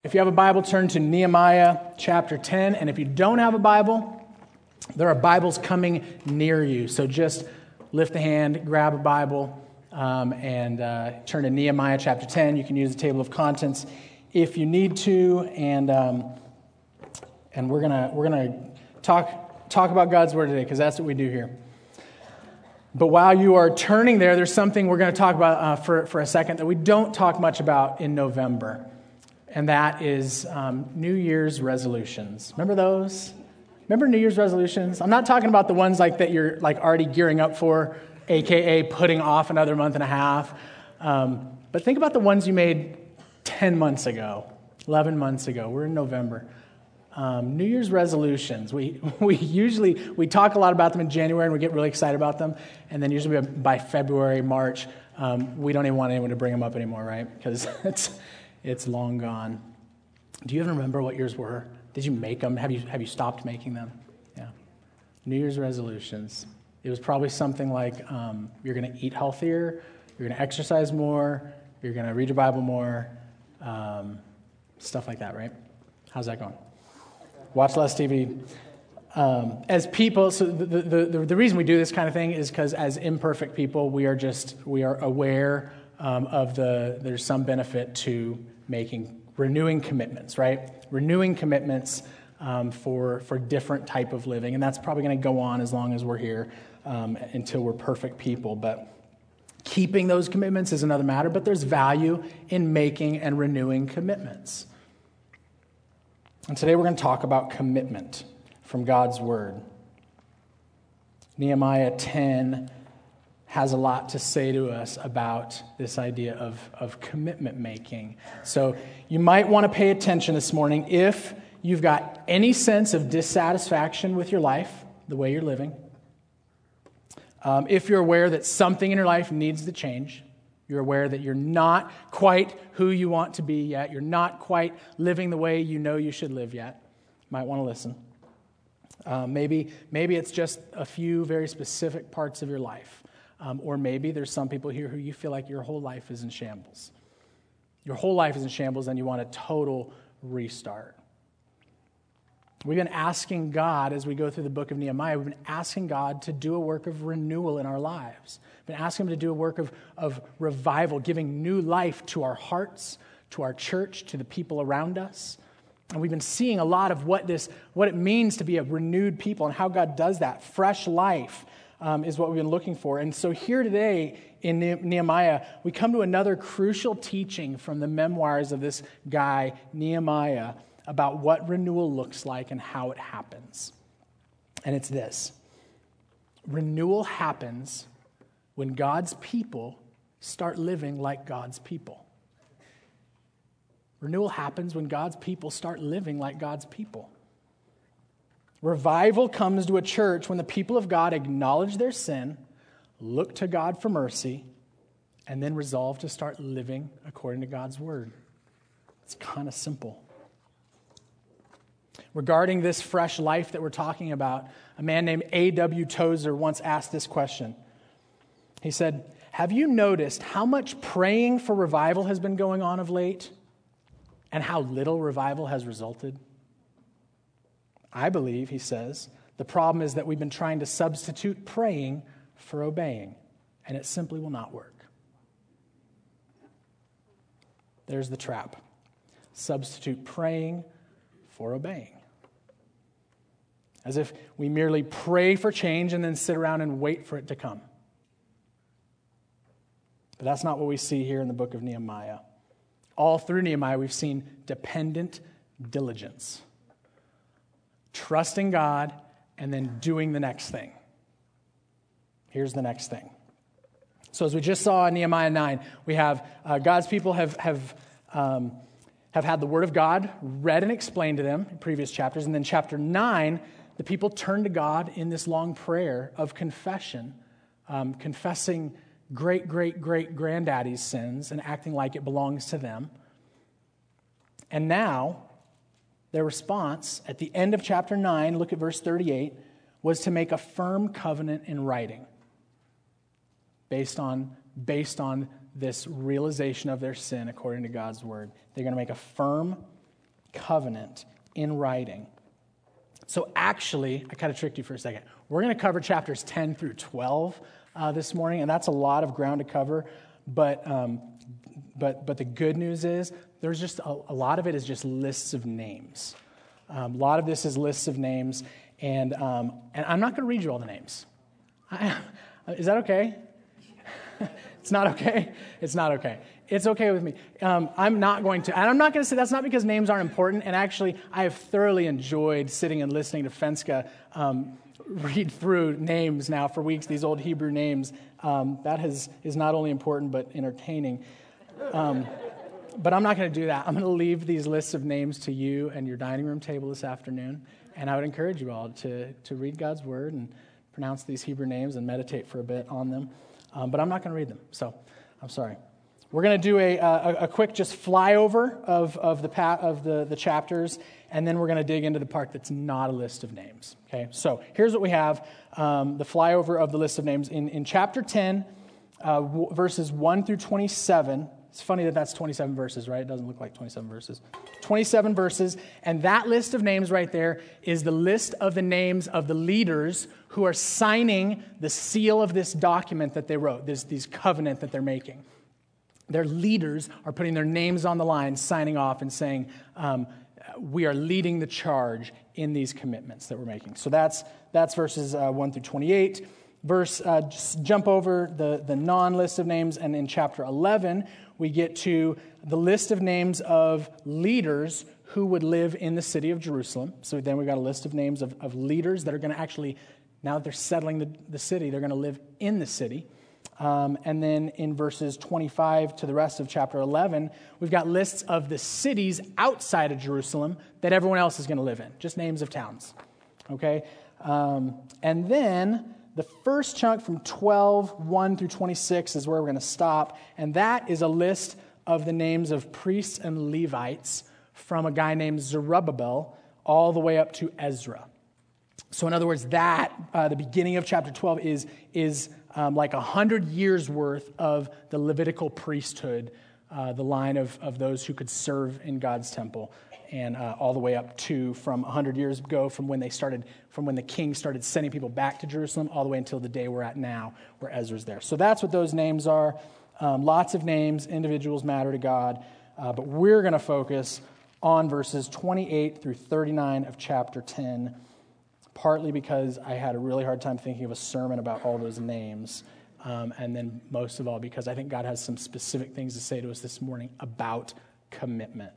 If you have a Bible, turn to Nehemiah chapter 10. And if you don't have a Bible, there are Bibles coming near you. So just lift a hand, grab a Bible, and turn to Nehemiah chapter 10. You can use the table of contents if you need to. And we're gonna talk about God's Word today, because that's what we do here. But while you are turning there, there's something we're going to talk about for a second that we don't talk much about in November. And that is New Year's resolutions. Remember those? Remember New Year's resolutions? I'm not talking about the ones like that you're like already gearing up for, aka putting off another month and a half. But think about the ones you made 10 months ago, 11 months ago. We're in November. New Year's resolutions. We talk a lot about them in January and we get really excited about them. And then usually by February, March, we don't even want anyone to bring them up anymore, right? Because it's long gone. Do you even remember what yours were? Did you make them? Have you stopped making them? Yeah. New Year's resolutions. It was probably something like you're going to eat healthier, you're going to exercise more, you're going to read your Bible more, stuff like that, right? How's that going? Watch less TV. As people, so the reason we do this kind of thing is because as imperfect people, we are aware there's some benefit to renewing commitments, right? Renewing commitments for different type of living, and that's probably going to go on as long as we're here until we're perfect people. But keeping those commitments is another matter. But there's value in making and renewing commitments. And today we're going to talk about commitment from God's Word. Nehemiah 10 has a lot to say to us about this idea of commitment making. So you might want to pay attention this morning if you've got any sense of dissatisfaction with your life, the way you're living. If you're aware that something in your life needs to change. You're aware that you're not quite who you want to be yet. You're not quite living the way you know you should live yet. You might want to listen. Maybe it's just a few very specific parts of your life. Or maybe there's some people here who you feel like your whole life is in shambles. Your whole life is in shambles and you want a total restart. We've been asking God, as we go through the book of Nehemiah, we've been asking God to do a work of renewal in our lives. We've been asking Him to do a work of revival, giving new life to our hearts, to our church, to the people around us. And we've been seeing a lot of what it means to be a renewed people and how God does that. Fresh life is what we've been looking for. And so here today in Nehemiah, we come to another crucial teaching from the memoirs of this guy, Nehemiah, about what renewal looks like and how it happens. And it's this. Renewal happens when God's people start living like God's people. Renewal happens when God's people start living like God's people. Revival comes to a church when the people of God acknowledge their sin, look to God for mercy, and then resolve to start living according to God's word. It's kind of simple. Regarding this fresh life that we're talking about, a man named A.W. Tozer once asked this question. He said, "Have you noticed how much praying for revival has been going on of late and how little revival has resulted?" I believe, he says, the problem is that we've been trying to substitute praying for obeying, and it simply will not work. There's the trap. Substitute praying for obeying. As if we merely pray for change and then sit around and wait for it to come. But that's not what we see here in the book of Nehemiah. All through Nehemiah, we've seen dependent diligence. Trusting God and then doing the next thing. Here's the next thing. So as we just saw in Nehemiah 9, we have God's people have had the word of God read and explained to them in previous chapters. And then chapter 9, the people turn to God in this long prayer of confession, confessing great-great-great-granddaddy's sins and acting like it belongs to them. And now, their response at the end of chapter 9, look at verse 38, was to make a firm covenant in writing based on this realization of their sin according to God's word. They're going to make a firm covenant in writing. So actually, I kind of tricked you for a second. We're going to cover chapters 10 through 12 this morning, and that's a lot of ground to cover. But the good news is there's just a lot of it is just lists of names. A lot of this is lists of names, and I'm not going to read you all the names. Is that okay? It's not okay? It's not okay. It's okay with me. I'm not going to, and I'm not going to say that's not because names aren't important, and actually I have thoroughly enjoyed sitting and listening to Fenska read through names now for weeks, these old Hebrew names. That is not only important but entertaining. But I'm not going to do that. I'm going to leave these lists of names to you and your dining room table this afternoon, and I would encourage you all to read God's Word and pronounce these Hebrew names and meditate for a bit on them. But I'm not going to read them, so I'm sorry. We're going to do a quick just flyover of the chapters, and then we're going to dig into the part that's not a list of names. Okay, so here's what we have: the flyover of the list of names in chapter 10, verses 1 through 27. It's funny that that's 27 verses, right? It doesn't look like 27 verses. 27 verses, and that list of names right there is the list of the names of the leaders who are signing the seal of this document that they wrote, these covenant that they're making. Their leaders are putting their names on the line, signing off and saying, we are leading the charge in these commitments that we're making. So that's verses 1 through 28. Just jump over the non-list of names, and in chapter 11, we get to the list of names of leaders who would live in the city of Jerusalem. So then we've got a list of names of leaders that are going to actually, now that they're settling the city, they're going to live in the city. And then in verses 25 to the rest of chapter 11, we've got lists of the cities outside of Jerusalem that everyone else is going to live in, just names of towns. Okay? And then the first chunk from 12, 1 through 26 is where we're going to stop, and that is a list of the names of priests and Levites from a guy named Zerubbabel all the way up to Ezra. So in other words, the beginning of chapter 12 is like 100 years worth of the Levitical priesthood, the line of those who could serve in God's temple, and all the way up to from 100 years ago, from when the king started sending people back to Jerusalem, all the way until the day we're at now, where Ezra's there. So that's what those names are. Lots of names, individuals matter to God, but we're going to focus on verses 28 through 39 of chapter 10, partly because I had a really hard time thinking of a sermon about all those names, and then most of all because I think God has some specific things to say to us this morning about commitment.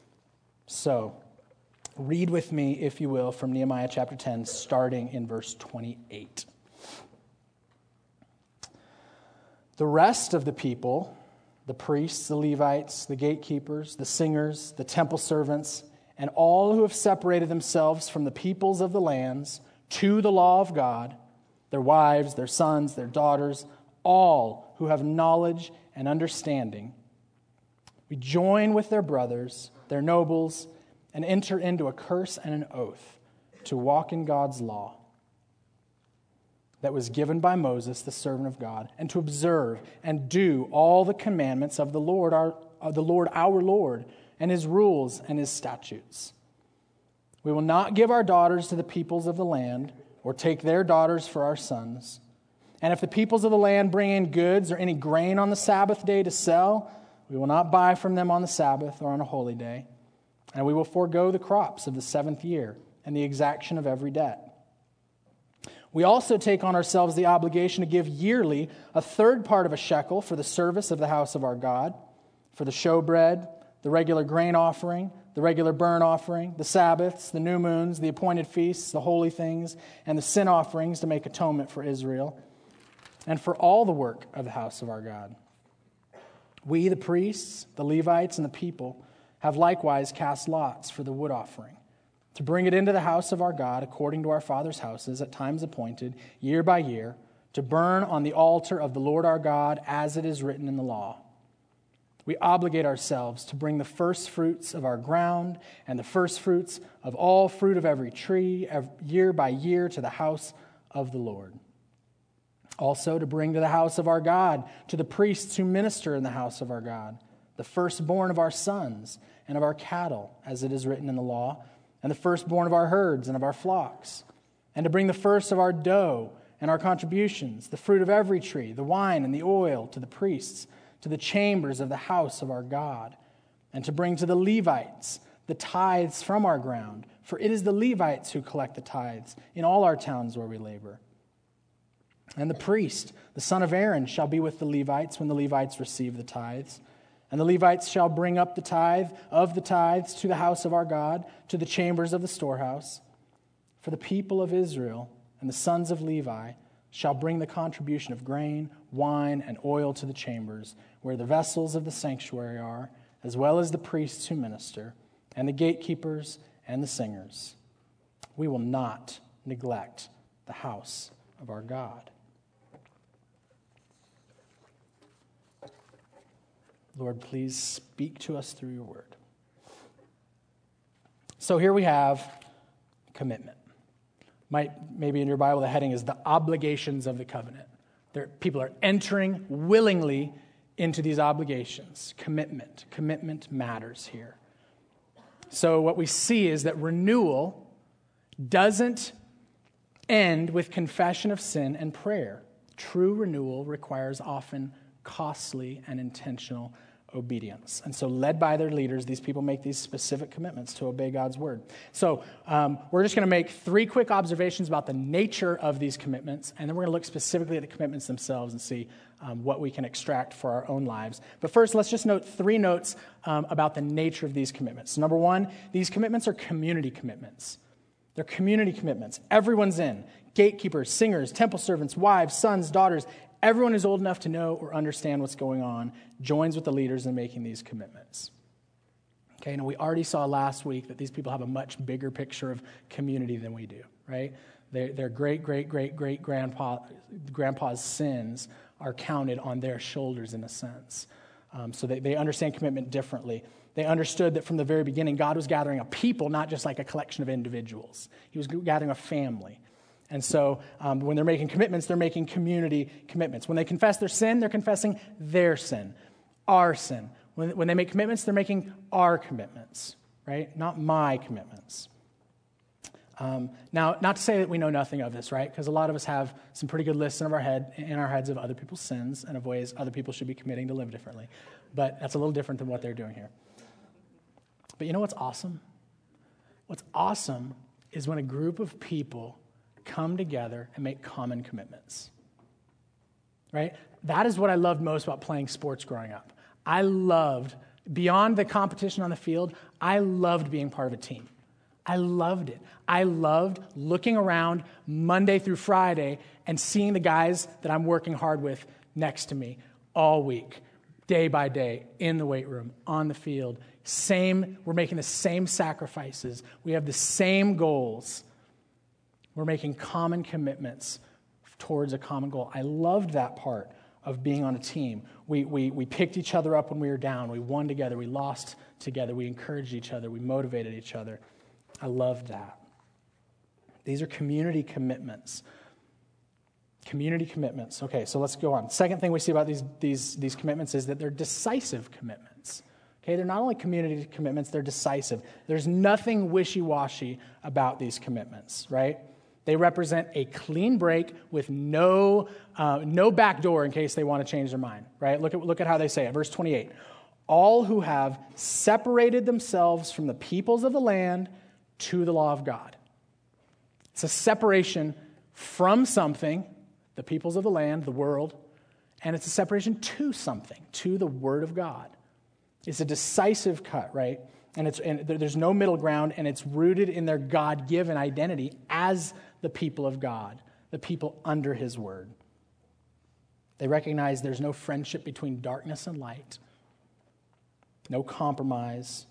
So, read with me, if you will, from Nehemiah chapter 10, starting in verse 28. The rest of the people, the priests, the Levites, the gatekeepers, the singers, the temple servants, and all who have separated themselves from the peoples of the lands to the law of God, their wives, their sons, their daughters, all who have knowledge and understanding, we join with their brothers, their nobles, and enter into a curse and an oath to walk in God's law that was given by Moses, the servant of God, and to observe and do all the commandments of the Lord our Lord, and his rules and his statutes. We will not give our daughters to the peoples of the land, or take their daughters for our sons. And if the peoples of the land bring in goods or any grain on the Sabbath day to sell, we will not buy from them on the Sabbath or on a holy day. And we will forego the crops of the 7th year and the exaction of every debt. We also take on ourselves the obligation to give yearly a third part of a shekel for the service of the house of our God, for the showbread, the regular grain offering, the regular burnt offering, the Sabbaths, the new moons, the appointed feasts, the holy things, and the sin offerings to make atonement for Israel, and for all the work of the house of our God. We, the priests, the Levites, and the people, have likewise cast lots for the wood offering, to bring it into the house of our God according to our fathers' houses at times appointed, year by year, to burn on the altar of the Lord our God as it is written in the law. We obligate ourselves to bring the first fruits of our ground and the first fruits of all fruit of every tree, year by year, to the house of the Lord. Also to bring to the house of our God, to the priests who minister in the house of our God, the firstborn of our sons, and of our cattle, as it is written in the law, and the firstborn of our herds and of our flocks, and to bring the first of our dough and our contributions, the fruit of every tree, the wine and the oil, to the priests, to the chambers of the house of our God, and to bring to the Levites the tithes from our ground, for it is the Levites who collect the tithes in all our towns where we labor. And the priest, the son of Aaron, shall be with the Levites when the Levites receive the tithes. And the Levites shall bring up the tithe of the tithes to the house of our God, to the chambers of the storehouse. For the people of Israel and the sons of Levi shall bring the contribution of grain, wine, and oil to the chambers, where the vessels of the sanctuary are, as well as the priests who minister, and the gatekeepers and the singers. We will not neglect the house of our God. Lord, please speak to us through your word. So here we have commitment. Maybe in your Bible the heading is the obligations of the covenant. People are entering willingly into these obligations. Commitment. Commitment matters here. So what we see is that renewal doesn't end with confession of sin and prayer. True renewal requires often costly and intentional obedience. And so led by their leaders, these people make these specific commitments to obey God's word. So we're just going to make 3 quick observations about the nature of these commitments, and then we're going to look specifically at the commitments themselves and see what we can extract for our own lives. But first, let's just note 3 notes about the nature of these commitments. Number 1, these commitments are community commitments. They're community commitments. Everyone's in. Gatekeepers, singers, temple servants, wives, sons, daughters. Everyone who's old enough to know or understand what's going on joins with the leaders in making these commitments. Okay, now we already saw last week that these people have a much bigger picture of community than we do, right? Their great-great-great-great-grandpa's sins are counted on their shoulders in a sense. So they understand commitment differently. They understood that from the very beginning, God was gathering a people, not just like a collection of individuals. He was gathering a family. And so when they're making commitments, they're making community commitments. When they confess their sin, they're confessing their sin, our sin. When they make commitments, they're making our commitments, right? Not my commitments. Now, not to say that we know nothing of this, right? Because a lot of us have some pretty good lists in our heads of other people's sins and of ways other people should be committing to live differently. But that's a little different than what they're doing here. But you know what's awesome? What's awesome is when a group of people come together and make common commitments, right? That is what I loved most about playing sports growing up. I loved, beyond the competition on the field, I loved being part of a team. I loved it. I loved looking around Monday through Friday and seeing the guys that I'm working hard with next to me all week, day by day, in the weight room, on the field. We're making the same sacrifices. We have the same goals. We're making common commitments towards a common goal. I loved that part of being on a team. We picked each other up when we were down. We won together. We lost together. We encouraged each other. We motivated each other. I loved that. These are community commitments. Community commitments. Okay, so let's go on. Second thing we see about these commitments is that they're decisive commitments. Okay, they're not only community commitments, they're decisive. There's nothing wishy-washy about these commitments, right? They represent a clean break with no back door in case they want to change their mind, right? Look at how they say it. Verse 28, all who have separated themselves from the peoples of the land to the law of God. It's a separation from something, the peoples of the land, the world, and it's a separation to something, to the Word of God. It's a decisive cut, right? And there's no middle ground, and it's rooted in their God-given identity as the people of God, the people under His Word. They recognize there's no friendship between darkness and light, no compromise.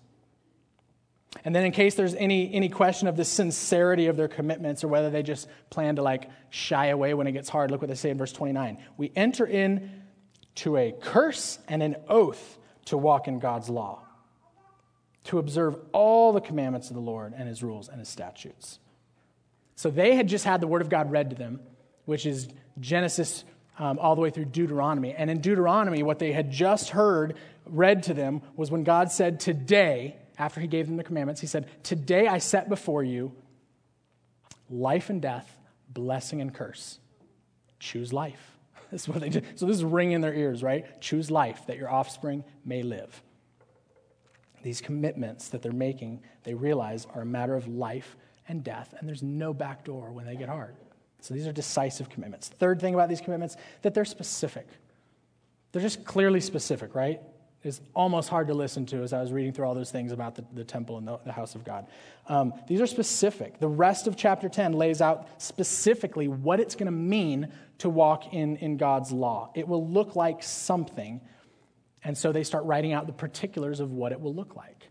And then in case there's any question of the sincerity of their commitments or whether they just plan to shy away when it gets hard, look what they say in verse 29. We enter into a curse and an oath to walk in God's law, to observe all the commandments of the Lord and His rules and His statutes. So they had just had the Word of God read to them, which is Genesis all the way through Deuteronomy. And in Deuteronomy, what they had just heard read to them was when God said, today after he gave them the commandments, he said, "Today I set before you life and death, blessing and curse. Choose life." This is what they did. So this is ringing in their ears, right? Choose life, that your offspring may live. These commitments that they're making, they realize are a matter of life and death, and there's no back door when they get hard. So these are decisive commitments. Third thing about these commitments, that they're specific. They're just clearly specific, right? It's almost hard to listen to as I was reading through all those things about the temple and the house of God. These are specific. The rest of chapter 10 lays out specifically what it's going to mean to walk in God's law. It will look like something, and so they start writing out the particulars of what it will look like.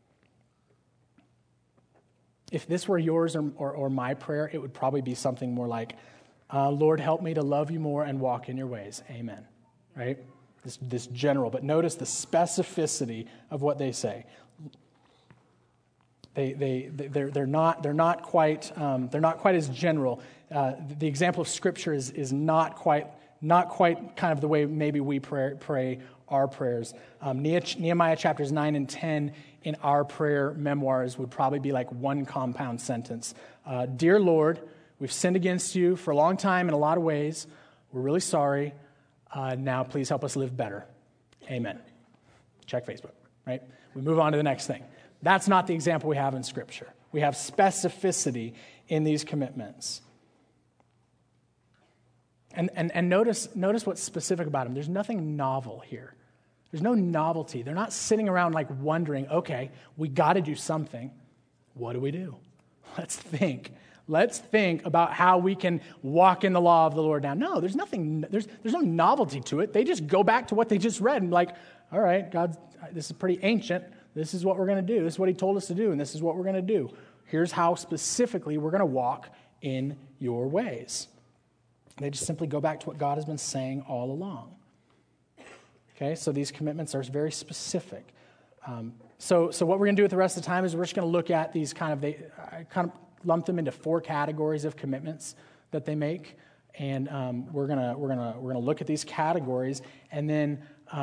If this were yours or my prayer, it would probably be something more like, Lord, help me to love you more and walk in your ways. Amen. Right? This general, but notice the specificity of what they say. They're not quite as general. The example of Scripture is not quite kind of the way maybe we pray our prayers. Nehemiah chapters 9 and 10 in our prayer memoirs would probably be like one compound sentence. Dear Lord, we've sinned against you for a long time in a lot of ways. We're really sorry. Now please help us live better. Amen. Check Facebook, right? We move on to the next thing. That's not the example we have in Scripture. We have specificity in these commitments. And notice what's specific about them. There's nothing novel here. There's no novelty. They're not sitting around like wondering, okay, we got to do something. What do we do? Let's think. Let's think about how we can walk in the law of the Lord now. No, there's no novelty to it. They just go back to what they just read and like, all right, God, this is pretty ancient. This is what we're going to do. This is what he told us to do, and this is what we're going to do. Here's how specifically we're going to walk in your ways. They just simply go back to what God has been saying all along. Okay, so these commitments are very specific. So what we're going to do with the rest of the time is we're just going to look at these I kind of lump them into 4 categories of commitments that they make, and we're gonna look at these categories and then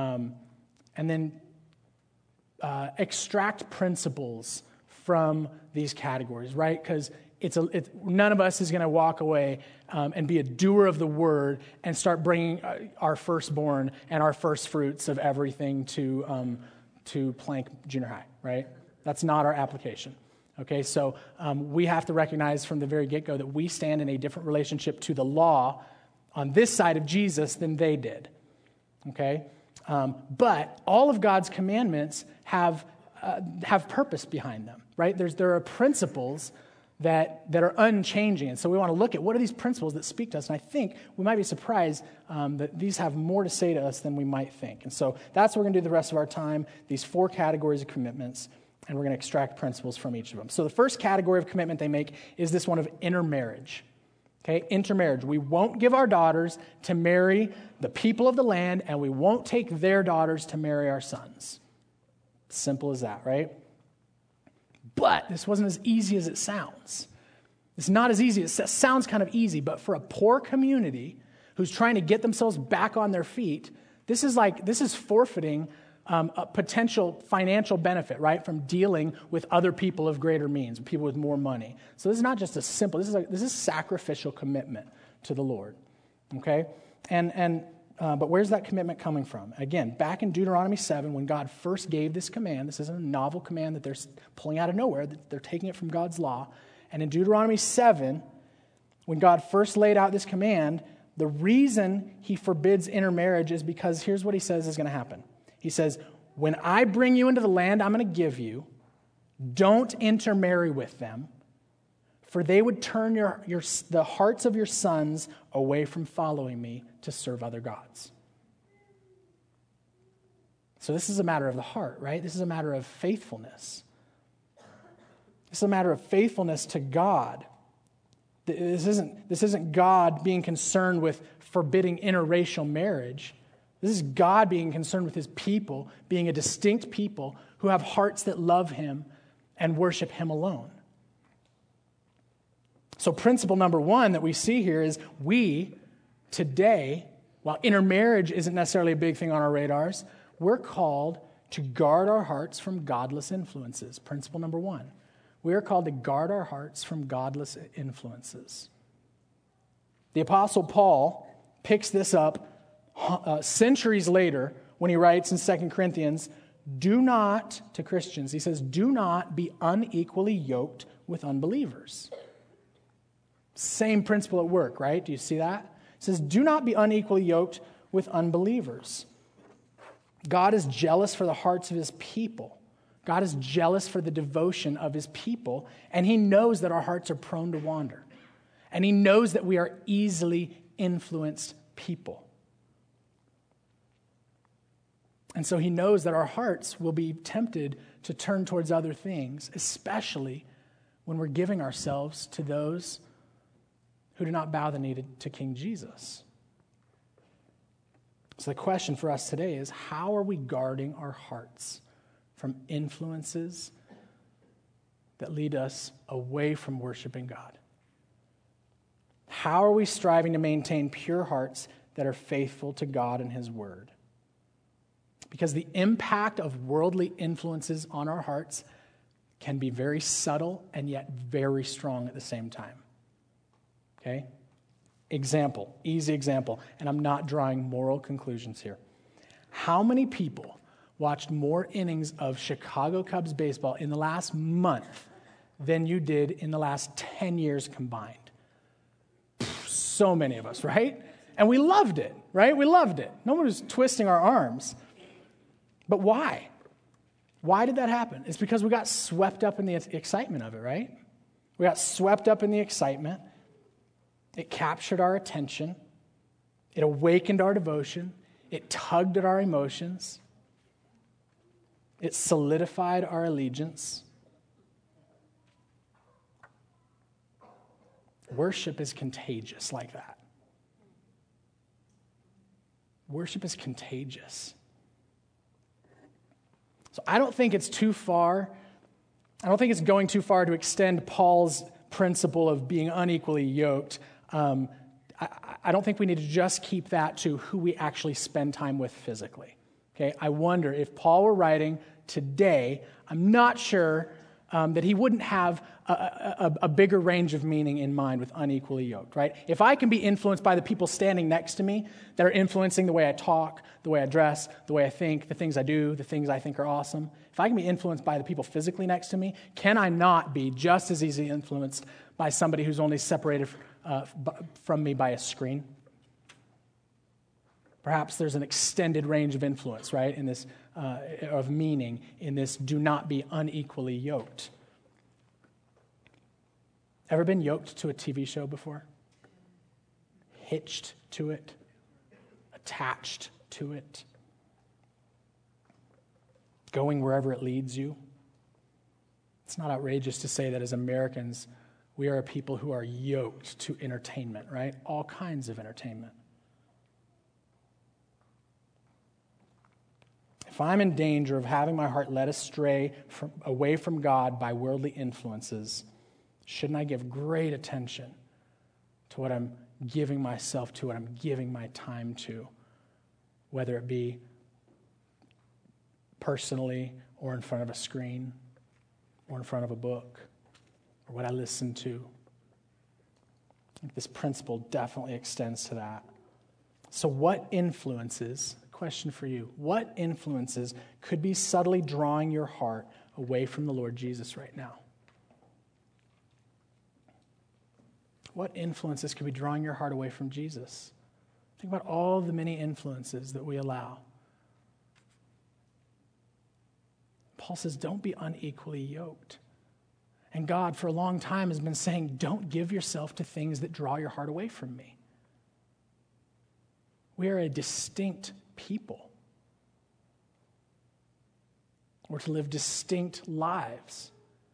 extract principles from these categories, right? Because none of us is going to walk away and be a doer of the word and start bringing our firstborn and our first fruits of everything to Plank Junior High, right? That's not our application. Okay, so we have to recognize from the very get-go that we stand in a different relationship to the law on this side of Jesus than they did. Okay, but all of God's commandments have purpose behind them, right? There are principles that are unchanging, and so we want to look at what are these principles that speak to us. And I think we might be surprised that these have more to say to us than we might think. And so that's what we're going to do the rest of our time. These 4 categories of commitments. And we're going to extract principles from each of them. So the first category of commitment they make is this one of intermarriage. Okay, intermarriage. We won't give our daughters to marry the people of the land, and we won't take their daughters to marry our sons. Simple as that, right? But this wasn't as easy as it sounds. It's not as easy. It sounds kind of easy, but for a poor community who's trying to get themselves back on their feet, this is forfeiting a potential financial benefit, right, from dealing with other people of greater means, people with more money. So this is not just a simple, this is sacrificial commitment to the Lord, okay? But where's that commitment coming from? Again, back in Deuteronomy 7, when God first gave this command, this isn't a novel command that they're pulling out of nowhere, they're taking it from God's law. And in Deuteronomy 7, when God first laid out this command, the reason he forbids intermarriage is because here's what he says is going to happen. He says, when I bring you into the land I'm going to give you, don't intermarry with them, for they would turn the hearts of your sons away from following me to serve other gods. So this is a matter of the heart, right? This is a matter of faithfulness. This is a matter of faithfulness to God. This isn't God being concerned with forbidding interracial marriage. This is God being concerned with his people, being a distinct people who have hearts that love him and worship him alone. So principle number 1 that we see here is we, today, while intermarriage isn't necessarily a big thing on our radars, we're called to guard our hearts from godless influences. Principle number 1. We are called to guard our hearts from godless influences. The Apostle Paul picks this up centuries later when he writes in 2 Corinthians, do not, to Christians, he says, do not be unequally yoked with unbelievers. Same principle at work, right? Do you see that? It says, do not be unequally yoked with unbelievers. God is jealous for the hearts of his people. God is jealous for the devotion of his people, and he knows that our hearts are prone to wander. And he knows that we are easily influenced people. And so he knows that our hearts will be tempted to turn towards other things, especially when we're giving ourselves to those who do not bow the knee to King Jesus. So the question for us today is, how are we guarding our hearts from influences that lead us away from worshiping God? How are we striving to maintain pure hearts that are faithful to God and his word? Because the impact of worldly influences on our hearts can be very subtle and yet very strong at the same time. Okay? Example, easy example, and I'm not drawing moral conclusions here. How many people watched more innings of Chicago Cubs baseball in the last month than you did in the last 10 years combined? So many of us, right? And we loved it, right? We loved it. No one was twisting our arms. But why? Why did that happen? It's because we got swept up in the excitement of it, right? We got swept up in the excitement. It captured our attention. It awakened our devotion. It tugged at our emotions. It solidified our allegiance. Worship is contagious like that. Worship is contagious. So I don't think it's too far. I don't think it's going too far to extend Paul's principle of being unequally yoked. I don't think we need to just keep that to who we actually spend time with physically. Okay, I wonder if Paul were writing today, I'm not sure that he wouldn't have a bigger range of meaning in mind with unequally yoked, right? If I can be influenced by the people standing next to me that are influencing the way I talk, the way I dress, the way I think, the things I do, the things I think are awesome, if I can be influenced by the people physically next to me, can I not be just as easily influenced by somebody who's only separated from me by a screen? Perhaps there's an extended range of influence, right, in this, of meaning in this do not be unequally yoked. Ever been yoked to a TV show before? Hitched to it? Attached to it? Going wherever it leads you? It's not outrageous to say that as Americans, we are a people who are yoked to entertainment, right? All kinds of entertainment. If I'm in danger of having my heart led astray away from God by worldly influences, shouldn't I give great attention to what I'm giving myself to, what I'm giving my time to, whether it be personally or in front of a screen or in front of a book or what I listen to? I think this principle definitely extends to that. So what influences, question for you, what influences could be subtly drawing your heart away from the Lord Jesus right now? What influences could be drawing your heart away from Jesus? Think about all the many influences that we allow. Paul says, don't be unequally yoked. And God, for a long time, has been saying, don't give yourself to things that draw your heart away from me. We are a distinct people. We're to live distinct lives.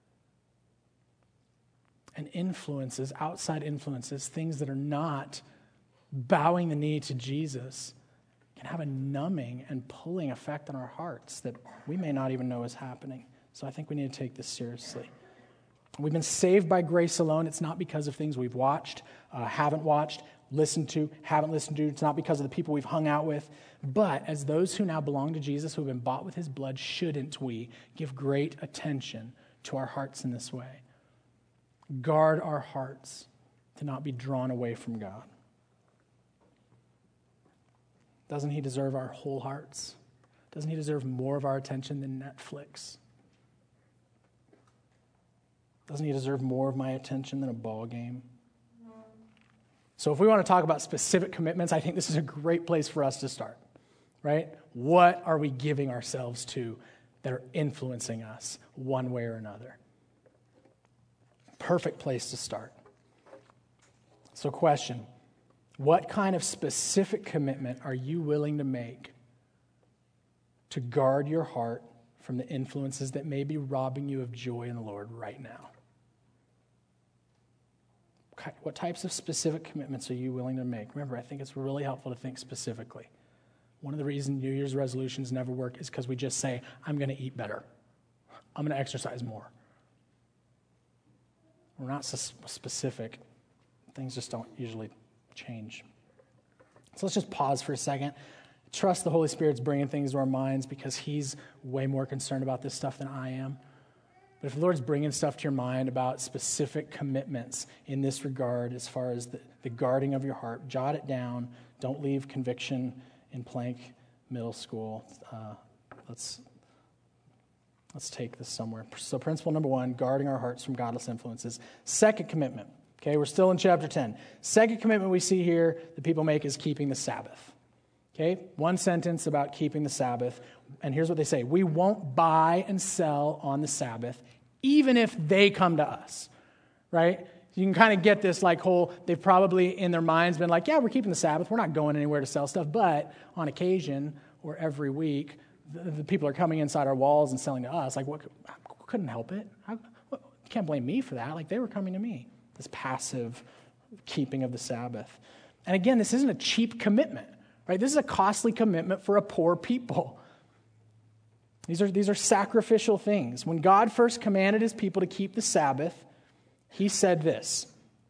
And influences, outside influences, things that are not bowing the knee to Jesus, can have a numbing and pulling effect on our hearts that we may not even know is happening. So I think we need to take this seriously. We've been saved by grace alone. It's not because of things we've watched, haven't watched. listened to, haven't listened to. It's not because of the people we've hung out with. But as those who now belong to Jesus, who have been bought with his blood, shouldn't we give great attention to our hearts in this way? Guard our hearts to not be drawn away from God. Doesn't he deserve our whole hearts? Doesn't he deserve more of our attention than Netflix? Doesn't he deserve more of my attention than a ball game? So if we want to talk about specific commitments, I think this is a great place for us to start, right? What are we giving ourselves to that are influencing us one way or another? Perfect place to start. So question, what kind of specific commitment are you willing to make to guard your heart from the influences that may be robbing you of joy in the Lord right now? What types of specific commitments are you willing to make? Remember, I think it's really helpful to think specifically. One of the reasons New Year's resolutions never work is because we just say, I'm going to eat better. I'm going to exercise more. We're not specific. Things just don't usually change. So let's just pause for a second. Trust the Holy Spirit's bringing things to our minds because he's way more concerned about this stuff than I am. But if the Lord's bringing stuff to your mind about specific commitments in this regard, as far as the guarding of your heart, jot it down. Don't leave conviction in Plank Middle School. Let's take this somewhere. So principle number 1, guarding our hearts from godless influences. Second commitment. Okay, we're still in chapter 10. Second commitment we see here that people make is keeping the Sabbath. Okay, one sentence about keeping the Sabbath. And here's what they say. We won't buy and sell on the Sabbath, even if they come to us, right? You can kind of get this like whole, they've probably in their minds been like, yeah, we're keeping the Sabbath. We're not going anywhere to sell stuff. But on occasion or every week, the people are coming inside our walls and selling to us. Like, what? Couldn't help it. You can't blame me for that. Like, they were coming to me. This passive keeping of the Sabbath. And again, this isn't a cheap commitment, right? This is a costly commitment for a poor people. These are sacrificial things. When God first commanded his people to keep the Sabbath, he said this.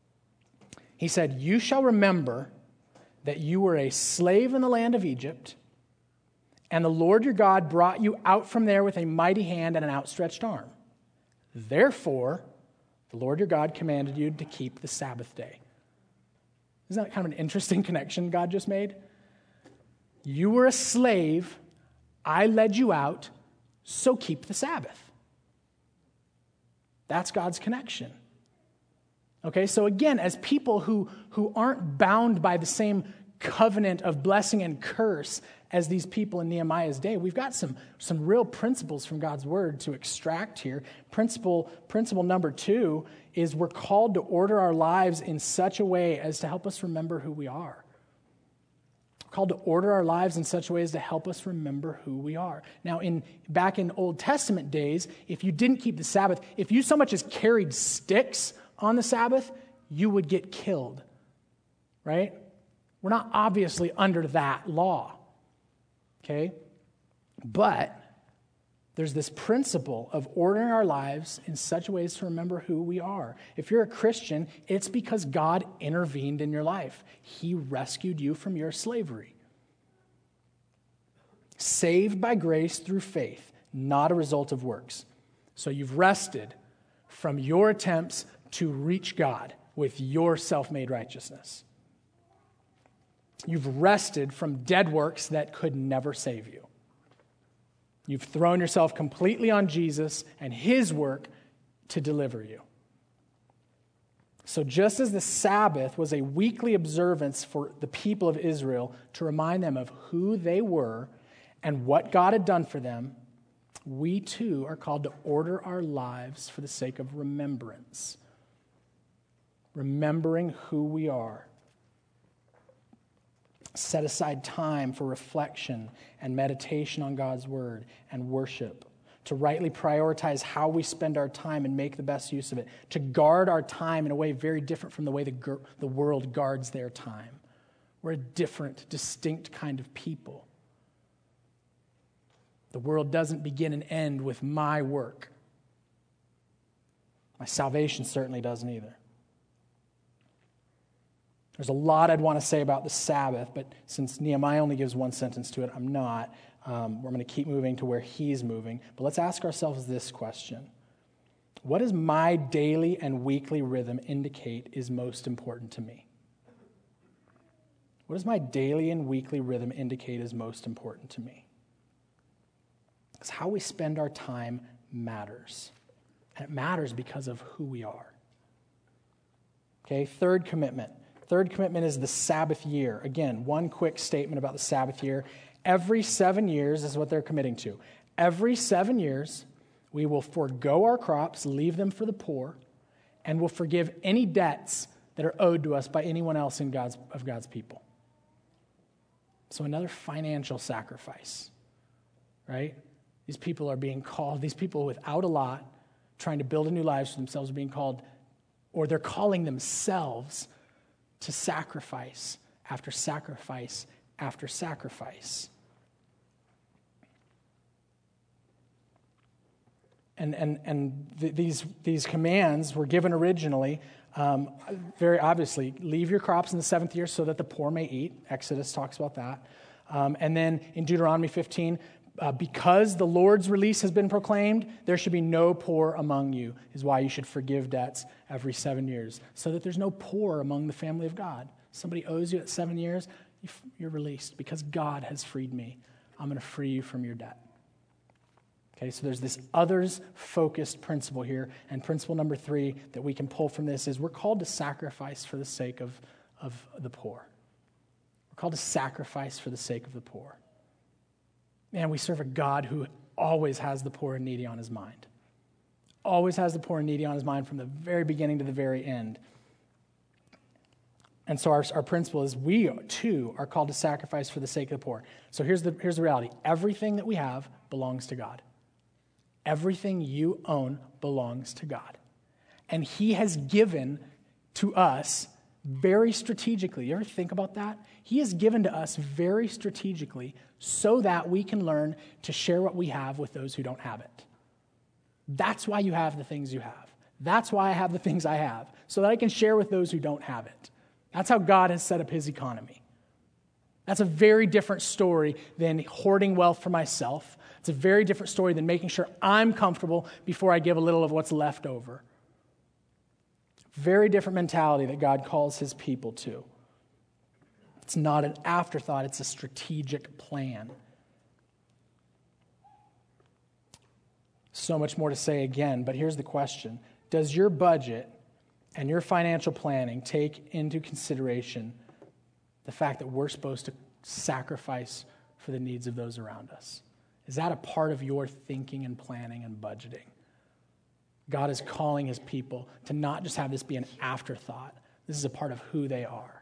He said, you shall remember that you were a slave in the land of Egypt, and the Lord your God brought you out from there with a mighty hand and an outstretched arm. Therefore, the Lord your God commanded you to keep the Sabbath day. Isn't that kind of an interesting connection God just made? You were a slave, I led you out, so keep the Sabbath. That's God's connection. Okay, so again, as people who aren't bound by the same covenant of blessing and curse as these people in Nehemiah's day, we've got some real principles from God's word to extract here. Principle number 2 is we're called to order our lives in such a way as to help us remember who we are. We're called to order our lives in such a way as to help us remember who we are. Now, back in Old Testament days, if you didn't keep the Sabbath, if you so much as carried sticks on the Sabbath, you would get killed, right? We're not obviously under that law, okay? But there's this principle of ordering our lives in such a way as to remember who we are. If you're a Christian, it's because God intervened in your life. He rescued you from your slavery. Saved by grace through faith, not a result of works. So you've rested from your attempts to reach God with your self-made righteousness. You've rested from dead works that could never save you. You've thrown yourself completely on Jesus and his work to deliver you. So just as the Sabbath was a weekly observance for the people of Israel to remind them of who they were and what God had done for them, we too are called to order our lives for the sake of remembrance. Remembering who we are. Set aside time for reflection and meditation on God's word and worship. To rightly prioritize how we spend our time and make the best use of it. To guard our time in a way very different from the way the world guards their time. We're a different, distinct kind of people. The world doesn't begin and end with my work. My salvation certainly doesn't either. There's a lot I'd want to say about the Sabbath, but since Nehemiah only gives one sentence to it, I'm not. We're going to keep moving to where he's moving. But let's ask ourselves this question. What does my daily and weekly rhythm indicate is most important to me? What does my daily and weekly rhythm indicate is most important to me? Because how we spend our time matters. And it matters because of who we are. Okay, third commitment. Third commitment is the Sabbath year. Again, one quick statement about the Sabbath year. Every 7 years, this is what they're committing to. Every 7 years, we will forego our crops, leave them for the poor, and will forgive any debts that are owed to us by anyone else of God's people. So another financial sacrifice, right? These people are being called, these people without a lot, trying to build a new life for themselves are being called, or they're calling themselves to sacrifice after sacrifice after sacrifice. These commands were given originally, very obviously, leave your crops in the 7th year so that the poor may eat. Exodus talks about that. And then in Deuteronomy 15, because the Lord's release has been proclaimed, there should be no poor among you, is why you should forgive debts every 7 years, so that there's no poor among the family of God. Somebody owes you at 7 years, you're released. Because God has freed me, I'm going to free you from your debt. Okay, so there's this others-focused principle here, and principle number 3 that we can pull from this is we're called to sacrifice for the sake of the poor. We're called to sacrifice for the sake of the poor. Man, we serve a God who always has the poor and needy on his mind. Always has the poor and needy on his mind from the very beginning to the very end. And so our principle is we, too, are called to sacrifice for the sake of the poor. So here's the reality. Everything that we have belongs to God. Everything you own belongs to God. And he has given to us very strategically. You ever think about that? He has given to us very strategically so that we can learn to share what we have with those who don't have it. That's why you have the things you have. That's why I have the things I have, so that I can share with those who don't have it. That's how God has set up his economy. That's a very different story than hoarding wealth for myself. It's a very different story than making sure I'm comfortable before I give a little of what's left over. Very different mentality that God calls his people to. It's not an afterthought, it's a strategic plan. So much more to say again, but here's the question. Does your budget and your financial planning take into consideration the fact that we're supposed to sacrifice for the needs of those around us? Is that a part of your thinking and planning and budgeting? God is calling his people to not just have this be an afterthought. This is a part of who they are.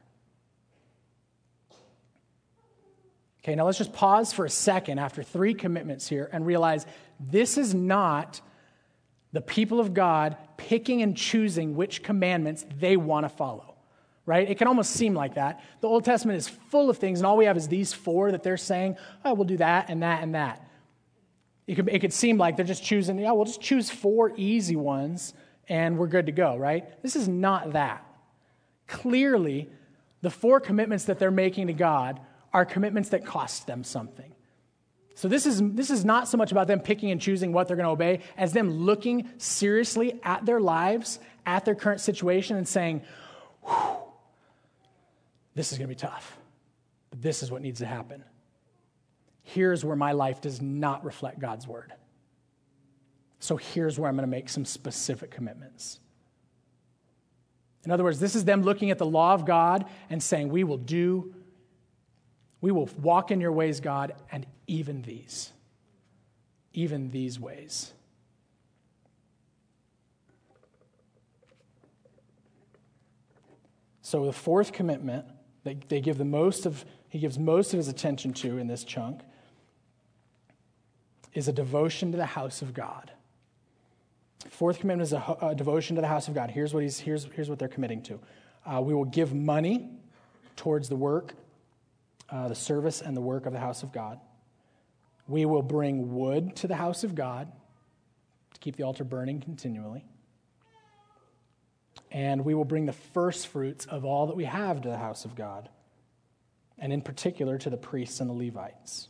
Okay, now let's just pause for a second after 3 commitments here and realize this is not the people of God picking and choosing which commandments they want to follow, right? It can almost seem like that. The Old Testament is full of things, and all we have is these 4 that they're saying, oh, we'll do that and that and that. It could seem like they're just choosing, we'll just choose 4 easy ones, and we're good to go, right? This is not that. Clearly, the 4 commitments that they're making to God are commitments that cost them something. So this is not so much about them picking and choosing what they're going to obey as them looking seriously at their lives, at their current situation, and saying, this is going to be tough, but this is what needs to happen. Here's where my life does not reflect God's word. So here's where I'm going to make some specific commitments. In other words, this is them looking at the law of God and saying, we will walk in your ways, God, and even these ways. So the 4th commitment that he gives most of his attention to in this chunk is a devotion to the house of God. 4th commitment is a devotion to the house of God. Here's what they're committing to. We will give money towards the work, the service and the work of the house of God. We will bring wood to the house of God to keep the altar burning continually. and we will bring the first fruits of all that we have to the house of God, and in particular to the priests and the Levites.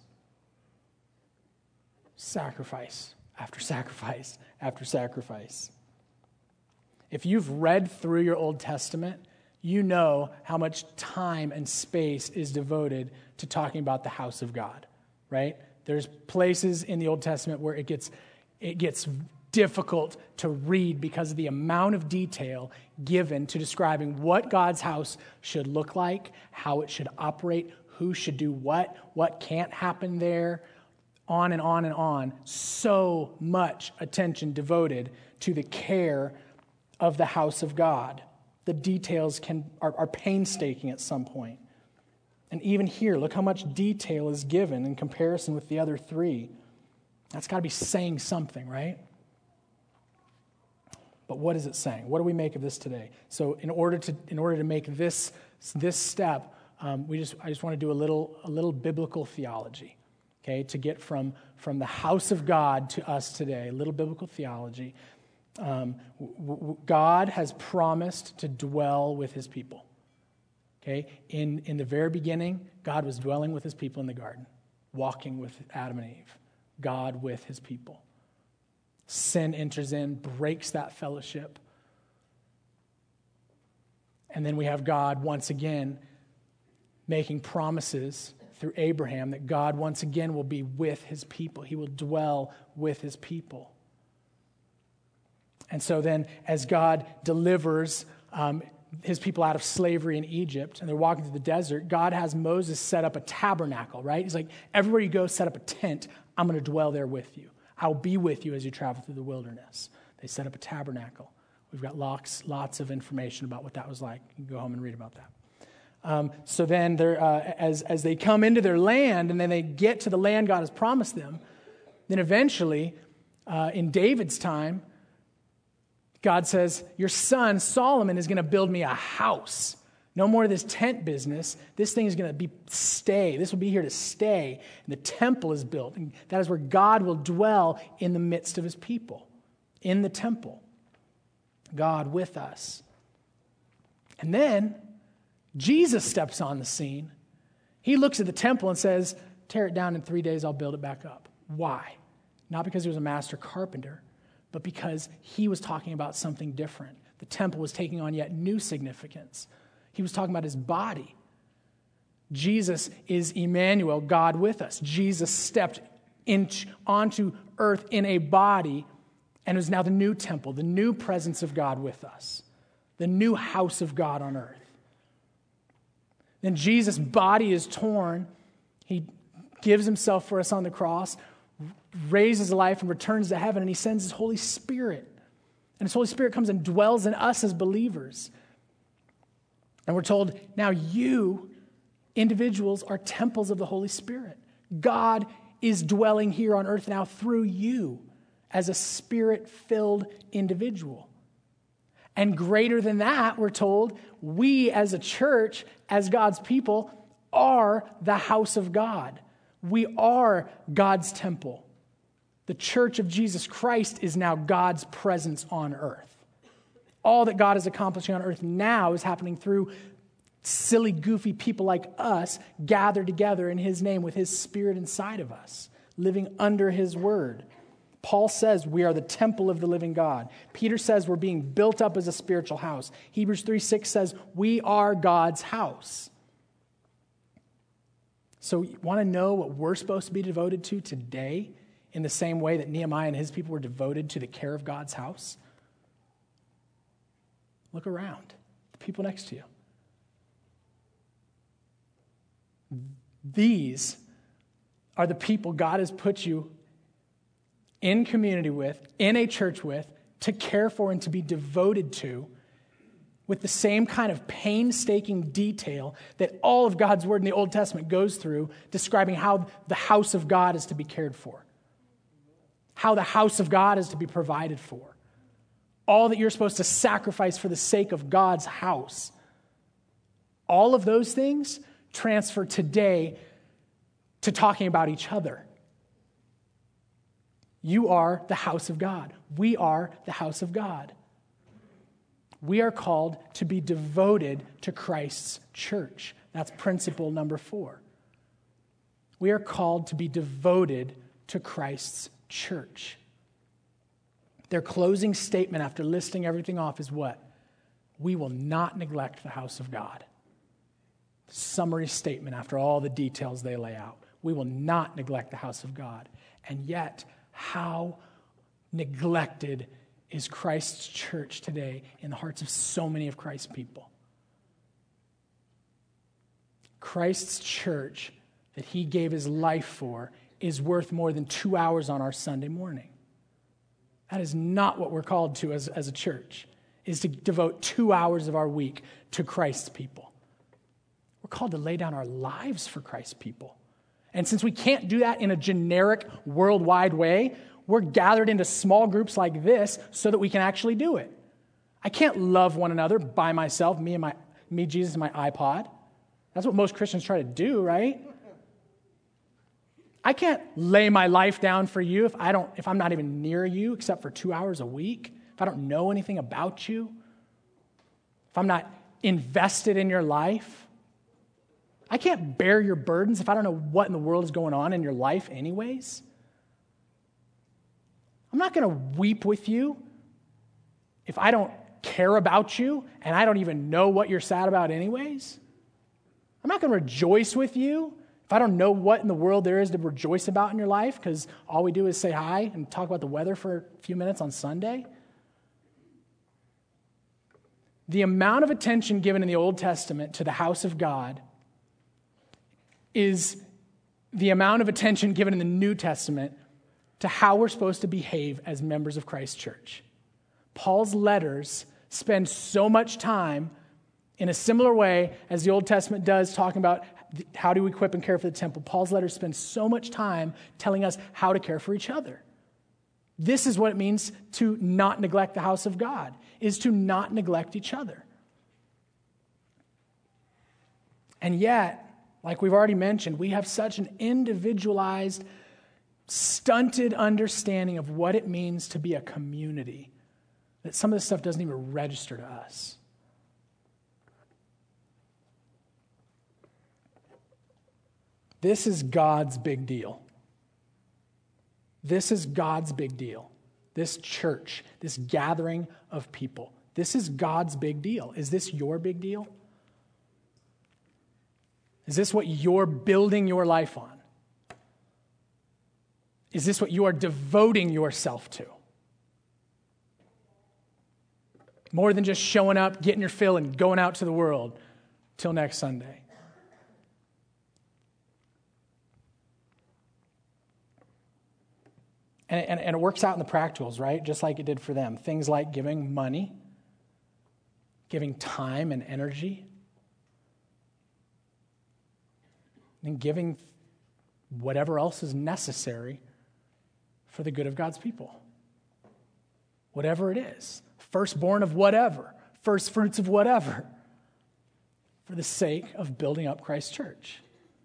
Sacrifice after sacrifice after sacrifice. If you've read through your Old Testament, you know how much time and space is devoted to talking about the house of God, right? There's places in the Old Testament where it gets difficult to read because of the amount of detail given to describing what God's house should look like, how it should operate, who should do what can't happen there, on and on and on. So much attention devoted to the care of the house of God. The details are painstaking at some point. And even here, look how much detail is given in comparison with the other three. That's got to be saying something, right? But what is it saying? What do we make of this today? So in order to make this step, I just want to do a little biblical theology, okay? To get from the house of God to us today, a little biblical theology. God has promised to dwell with his people. Okay? In the very beginning, God was dwelling with his people in the garden, walking with Adam and Eve. God with his people. Sin enters in, breaks that fellowship. And then we have God once again making promises through Abraham that God once again will be with his people. He will dwell with his people. And so then as God delivers his people out of slavery in Egypt, and they're walking through the desert, God has Moses set up a tabernacle, right? He's like, everywhere you go, set up a tent. I'm going to dwell there with you. I'll be with you as you travel through the wilderness. They set up a tabernacle. We've got lots of information about what that was like. You can go home and read about that. So then they're, as they come into their land, and then they get to the land God has promised them, then eventually, in David's time, God says, your son Solomon is going to build me a house. No more of this tent business. This thing is going to stay. This will be here to stay. And the temple is built. And that is where God will dwell in the midst of his people. In the temple. God with us. And then Jesus steps on the scene. He looks at the temple and says, tear it down in 3 days, I'll build it back up. Why? Not because he was a master carpenter, but because he was talking about something different. The temple was taking on yet new significance. He was talking about his body. Jesus is Emmanuel, God with us. Jesus stepped onto earth in a body and is now the new temple, the new presence of God with us, the new house of God on earth. Then Jesus' body is torn. He gives himself for us on the cross, raises life and returns to heaven, and he sends his Holy Spirit. And his Holy Spirit comes and dwells in us as believers. And we're told, now you, individuals, are temples of the Holy Spirit. God is dwelling here on earth now through you as a Spirit-filled individual. And greater than that, we're told, we as a church, as God's people, are the house of God. We are God's temple. The church of Jesus Christ is now God's presence on earth. All that God is accomplishing on earth now is happening through silly, goofy people like us gathered together in his name with his Spirit inside of us, living under his word. Paul says we are the temple of the living God. Peter says we're being built up as a spiritual house. Hebrews 3:6 says we are God's house. So you want to know what we're supposed to be devoted to today in the same way that Nehemiah and his people were devoted to the care of God's house? Look around. The people next to you. These are the people God has put you in community with, in a church with, to care for and to be devoted to, with the same kind of painstaking detail that all of God's word in the Old Testament goes through, describing how the house of God is to be cared for, how the house of God is to be provided for, all that you're supposed to sacrifice for the sake of God's house. All of those things transfer today to talking about each other. You are the house of God. We are the house of God. We are called to be devoted to Christ's church. That's principle number 4. We are called to be devoted to Christ's church. Their closing statement after listing everything off is what? We will not neglect the house of God. Summary statement after all the details they lay out. We will not neglect the house of God. And yet, how neglected is Christ's church today in the hearts of so many of Christ's people? Christ's church that he gave his life for is worth more than 2 hours on our Sunday morning. That is not what we're called to as a church, is to devote 2 hours of our week to Christ's people. We're called to lay down our lives for Christ's people. And since we can't do that in a generic worldwide way, we're gathered into small groups like this so that we can actually do it. I can't love one another by myself, me, Jesus, and my iPod. That's what most Christians try to do, right? I can't lay my life down for you if I'm not even near you except for 2 hours a week, if I don't know anything about you, if I'm not invested in your life. I can't bear your burdens if I don't know what in the world is going on in your life anyways. I'm not going to weep with you if I don't care about you and I don't even know what you're sad about anyways. I'm not going to rejoice with you if I don't know what in the world there is to rejoice about in your life because all we do is say hi and talk about the weather for a few minutes on Sunday. The amount of attention given in the Old Testament to the house of God is the amount of attention given in the New Testament to how we're supposed to behave as members of Christ's church. Paul's letters spend so much time in a similar way as the Old Testament does, talking about how do we equip and care for the temple. Paul's letters spend so much time telling us how to care for each other. This is what it means to not neglect the house of God, is to not neglect each other. And yet, like we've already mentioned, we have such an individualized, stunted understanding of what it means to be a community that some of this stuff doesn't even register to us. This is God's big deal. This is God's big deal. This church, this gathering of people. This is God's big deal. Is this your big deal? Is this what you're building your life on? Is this what you are devoting yourself to? More than just showing up, getting your fill, and going out to the world till next Sunday. And it works out in the practicals, right? Just like it did for them. Things like giving money, giving time and energy, and giving whatever else is necessary for the good of God's people. Whatever it is. Firstborn of whatever. First fruits of whatever. For the sake of building up Christ's church.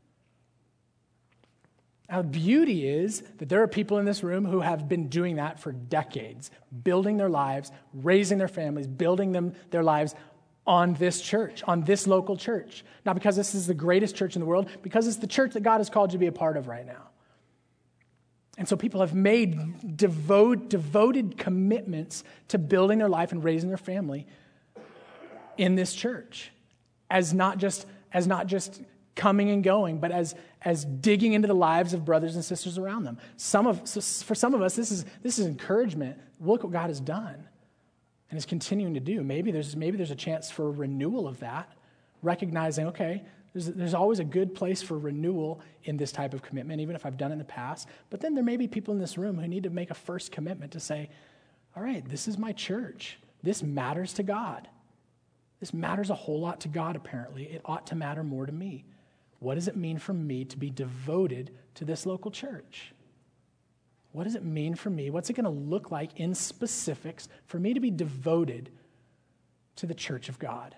Now, the beauty is that there are people in this room who have been doing that for decades, building their lives, raising their families, building their lives on this church, on this local church. Not because this is the greatest church in the world, because it's the church that God has called you to be a part of right now. And so people have made devoted commitments to building their life and raising their family in this church as not just coming and going, but as digging into the lives of brothers and sisters around them. For some of us, this is encouragement. Look what God has done and is continuing to do. Maybe there's a chance for a renewal of that, recognizing, okay, there's always a good place for renewal in this type of commitment, even if I've done it in the past. But then there may be people in this room who need to make a first commitment to say, all right, this is my church. This matters to God. This matters a whole lot to God, apparently. It ought to matter more to me. What does it mean for me to be devoted to this local church? What does it mean for me? What's it going to look like in specifics for me to be devoted to the church of God?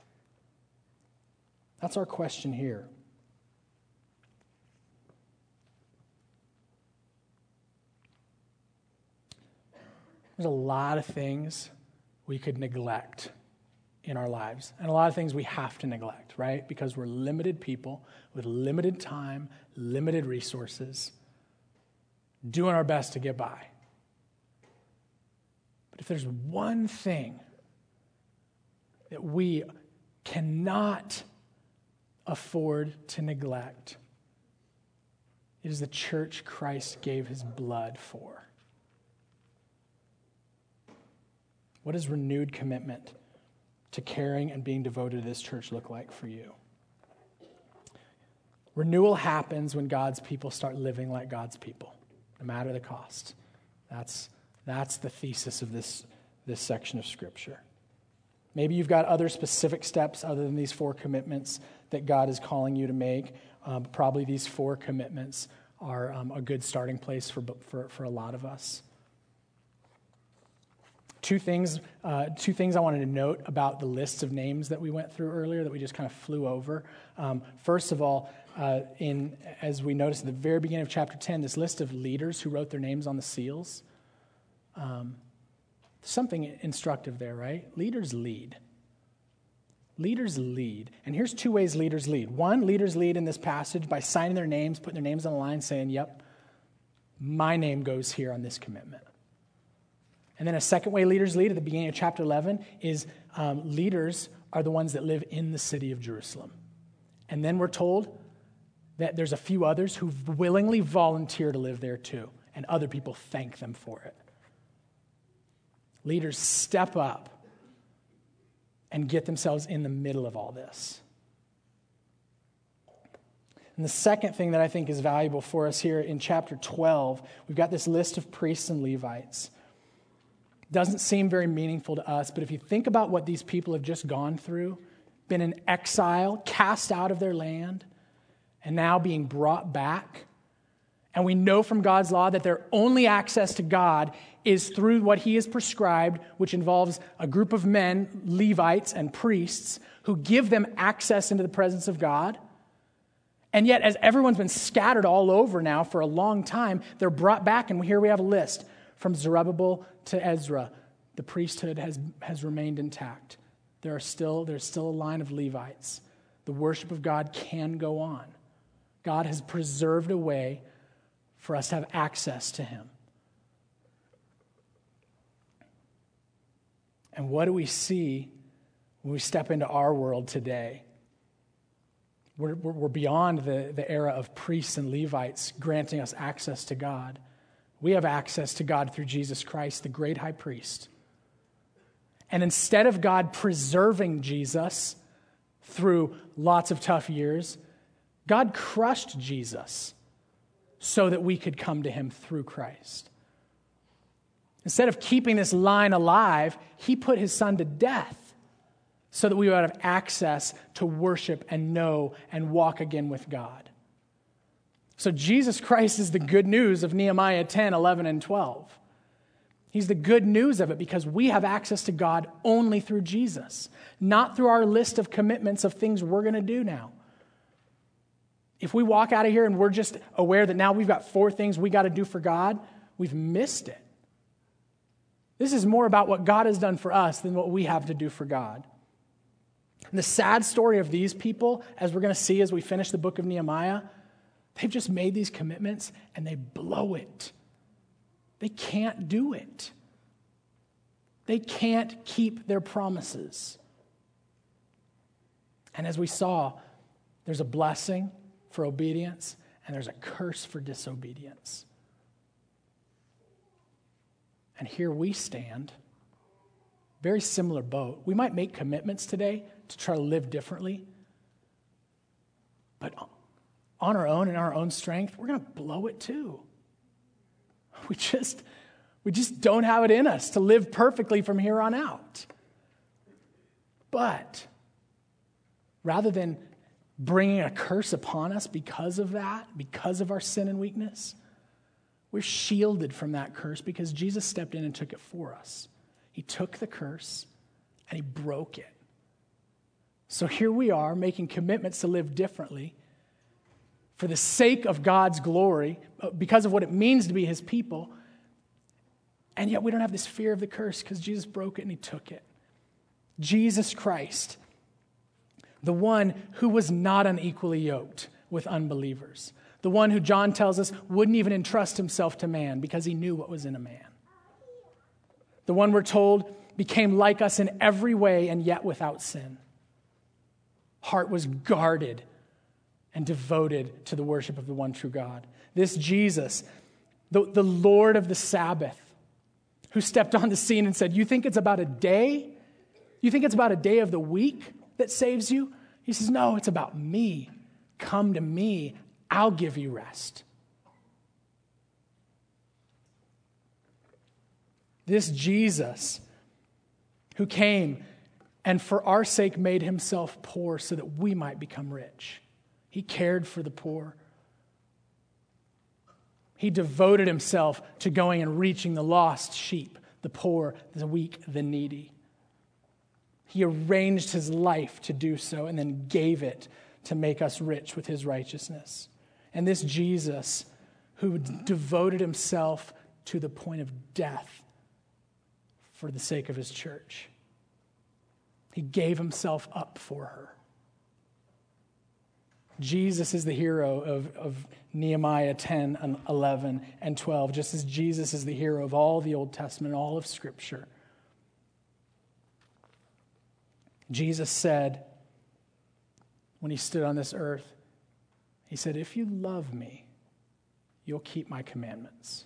That's our question here. There's a lot of things we could neglect in our lives. And a lot of things we have to neglect, right? Because we're limited people with limited time, limited resources, doing our best to get by. But if there's one thing that we cannot afford to neglect, it is the church Christ gave his blood for. What does renewed commitment to caring and being devoted to this church look like for you? Renewal happens when God's people start living like God's people, no matter the cost. That's the thesis of this section of Scripture. Maybe you've got other specific steps other than these 4 commitments that God is calling you to make. Probably these 4 commitments are a good starting place for a lot of us. Two things I wanted to note about the lists of names that we went through earlier that we just kind of flew over. First of all, as we noticed at the very beginning of chapter 10, this list of leaders who wrote their names on the seals. Something instructive there, right? Leaders lead. Leaders lead. And here's 2 ways leaders lead. One, leaders lead in this passage by signing their names, putting their names on the line, saying, yep, my name goes here on this commitment. And then a second way leaders lead at the beginning of chapter 11 is leaders are the ones that live in the city of Jerusalem. And then we're told that there's a few others who willingly volunteer to live there too, and other people thank them for it. Leaders step up and get themselves in the middle of all this. And the second thing that I think is valuable for us here in chapter 12, we've got this list of priests and Levites. Doesn't seem very meaningful to us, but if you think about what these people have just gone through, been in exile, cast out of their land, and now being brought back, and we know from God's law that their only access to God is through what he has prescribed, which involves a group of men, Levites and priests, who give them access into the presence of God. And yet, as everyone's been scattered all over now for a long time, they're brought back, and here we have a list. From Zerubbabel to Ezra, the priesthood has remained intact. There's still a line of Levites. The worship of God can go on. God has preserved a way for us to have access to him. And what do we see when we step into our world today? We're beyond the era of priests and Levites granting us access to God. We have access to God through Jesus Christ, the great high priest. And instead of God preserving Jesus through lots of tough years, God crushed Jesus so that we could come to him through Christ. Instead of keeping this line alive, he put his son to death so that we would have access to worship and know and walk again with God. So Jesus Christ is the good news of Nehemiah 10, 11, and 12. He's the good news of it because we have access to God only through Jesus, not through our list of commitments of things we're going to do now. If we walk out of here and we're just aware that now we've got 4 things we got to do for God, we've missed it. This is more about what God has done for us than what we have to do for God. And the sad story of these people, as we're going to see as we finish the book of Nehemiah, they've just made these commitments and they blow it. They can't do it. They can't keep their promises. And as we saw, there's a blessing for obedience and there's a curse for disobedience. And here we stand, very similar boat. We might make commitments today to try to live differently, but on our own, in our own strength, we're going to blow it too. We just don't have it in us to live perfectly from here on out. But rather than bringing a curse upon us because of that, because of our sin and weakness, we're shielded from that curse because Jesus stepped in and took it for us. He took the curse and he broke it. So here we are making commitments to live differently for the sake of God's glory, because of what it means to be his people. And yet we don't have this fear of the curse because Jesus broke it and he took it. Jesus Christ, the one who was not unequally yoked with unbelievers, the one who John tells us wouldn't even entrust himself to man because he knew what was in a man. The one we're told became like us in every way and yet without sin. Heart was guarded and devoted to the worship of the one true God. This Jesus, the Lord of the Sabbath, who stepped on the scene and said, you think it's about a day? You think it's about a day of the week that saves you? He says, no, it's about me. Come to me. I'll give you rest. This Jesus who came and for our sake made himself poor so that we might become rich. He cared for the poor. He devoted himself to going and reaching the lost sheep, the poor, the weak, the needy. He arranged his life to do so and then gave it to make us rich with his righteousness. And this Jesus who devoted himself to the point of death for the sake of his church. He gave himself up for her. Jesus is the hero of Nehemiah 10 and 11 and 12, just as Jesus is the hero of all the Old Testament, all of Scripture. Jesus said, when he stood on this earth, he said, if you love me, you'll keep my commandments.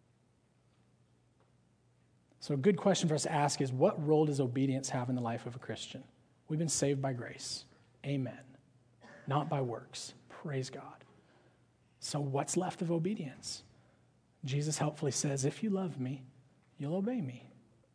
So a good question for us to ask is, what role does obedience have in the life of a Christian? We've been saved by grace. Amen. Not by works. Praise God. So what's left of obedience? Jesus helpfully says, if you love me, you'll obey me.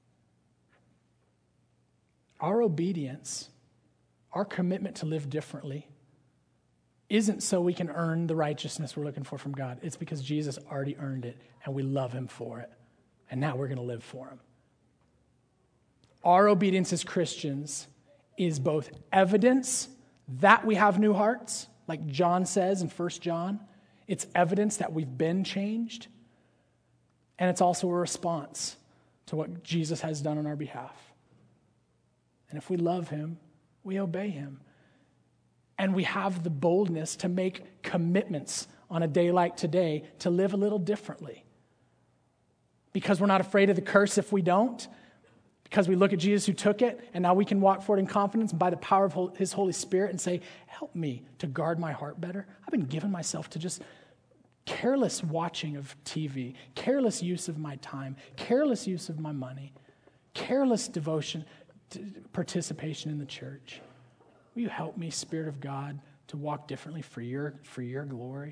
Our obedience, our commitment to live differently, isn't so we can earn the righteousness we're looking for from God. It's because Jesus already earned it, and we love him for it. And now we're going to live for him. Our obedience as Christians is both evidence that we have new hearts, like John says in 1 John. It's evidence that we've been changed. And it's also a response to what Jesus has done on our behalf. And if we love him, we obey him. And we have the boldness to make commitments on a day like today to live a little differently. Because we're not afraid of the curse if we don't. Because we look at Jesus who took it, and now we can walk forward in confidence by the power of his Holy Spirit and say, help me to guard my heart better. I've been giving myself to just careless watching of TV, careless use of my time, careless use of my money, careless devotion, participation in the church. Will you help me, Spirit of God, to walk differently for your glory?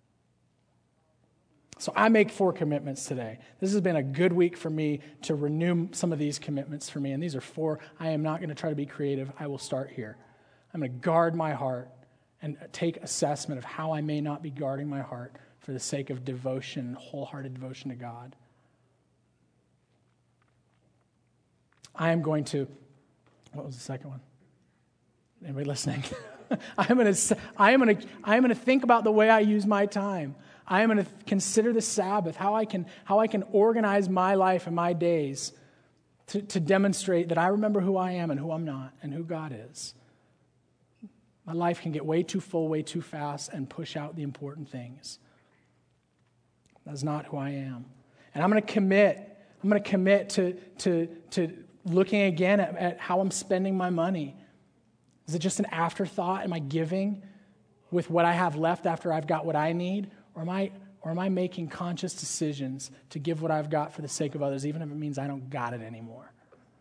So I make 4 commitments today. This has been a good week for me to renew some of these commitments for me. And these are 4. I am not going to try to be creative. I will start here. I'm going to guard my heart and take assessment of how I may not be guarding my heart for the sake of devotion, wholehearted devotion to God. I am going to, what was the second one? Anybody listening? I am going to think about the way I use my time. I am going to consider the Sabbath, how I can organize my life and my days to demonstrate that I remember who I am and who I'm not and who God is. My life can get way too full, way too fast, and push out the important things. That's not who I am. And I'm going to commit to looking again at how I'm spending my money. Is it just an afterthought? Am I giving with what I have left after I've got what I need? Or am I making conscious decisions to give what I've got for the sake of others, even if it means I don't got it anymore?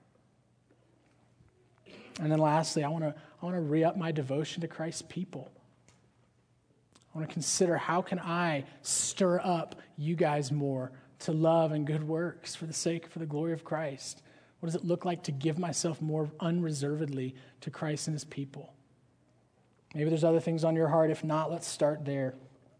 And then lastly, I want to re-up my devotion to Christ's people. I want to consider, how can I stir up you guys more to love and good works for the glory of Christ? What does it look like to give myself more unreservedly to Christ and his people? Maybe there's other things on your heart. If not, let's start there.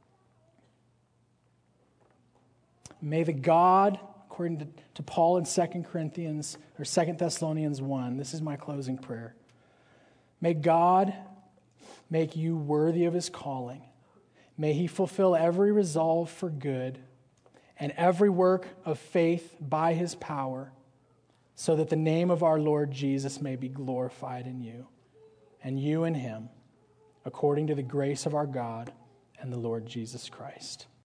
May the God, according to Paul in 2 Thessalonians 1, this is my closing prayer. May God make you worthy of his calling. May he fulfill every resolve for good and every work of faith by his power, so that the name of our Lord Jesus may be glorified in you, and you in him, according to the grace of our God and the Lord Jesus Christ.